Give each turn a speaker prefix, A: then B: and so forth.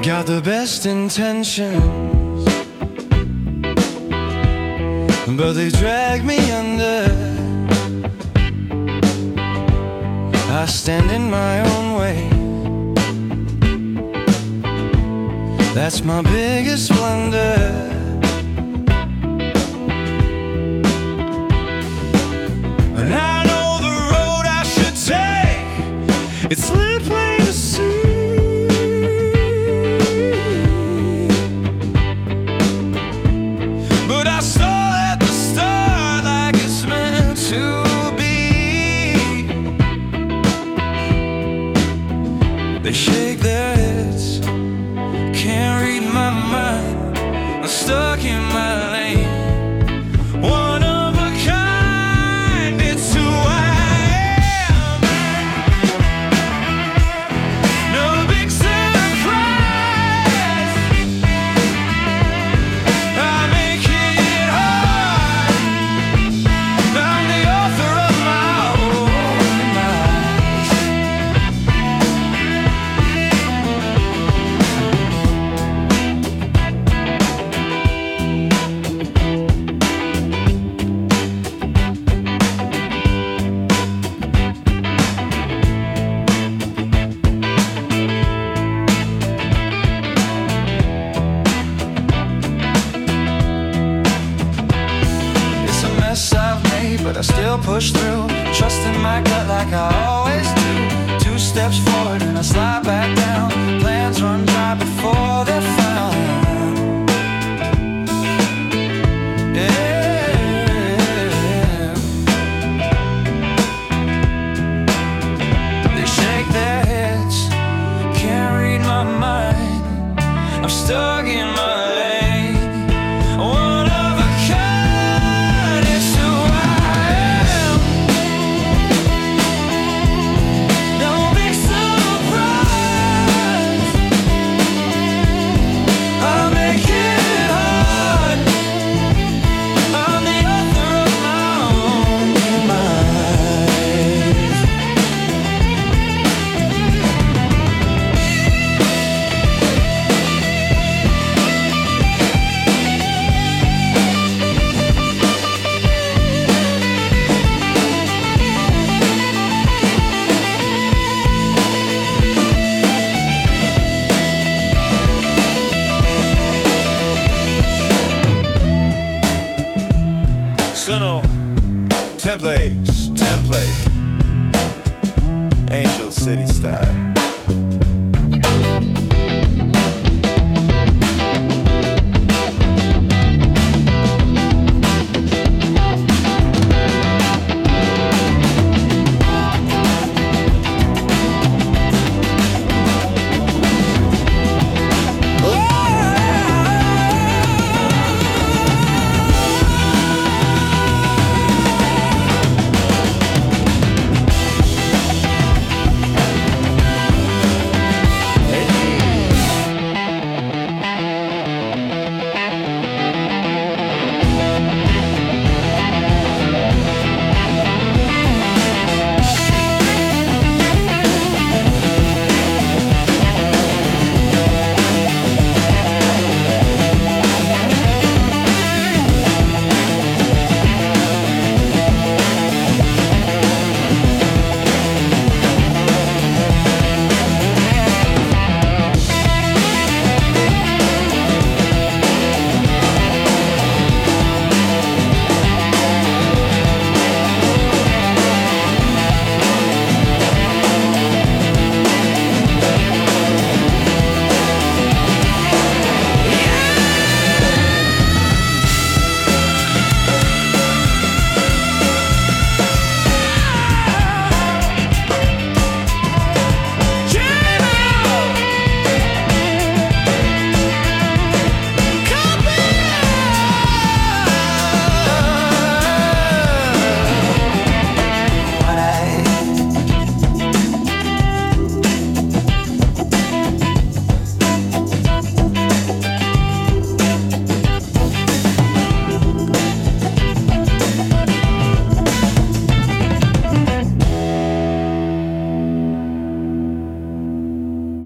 A: Got the best intentions, but they drag me under. I stand in my own way. That's my biggest blunder. And I know the road I should take. It's lit plain to see. But I stall at the start like it's meant to be. They shake their heads, can't read my mind. I'm stuck in my lane. One of a kind, it's who I am. No big surprise, I make it hard. I'm the author of my own demise. It's a mess I've made, but I still push through. Trusting my gut like I always do. 2 steps forward and I slide back down. Plans run dry before they're found. Yeah. They shake their heads, can't read my mind. I'm stuck in my lane. One of a kind, it's who I am. No big surprise, I make it hard. I'm the author of my own demise.
B: Sono template.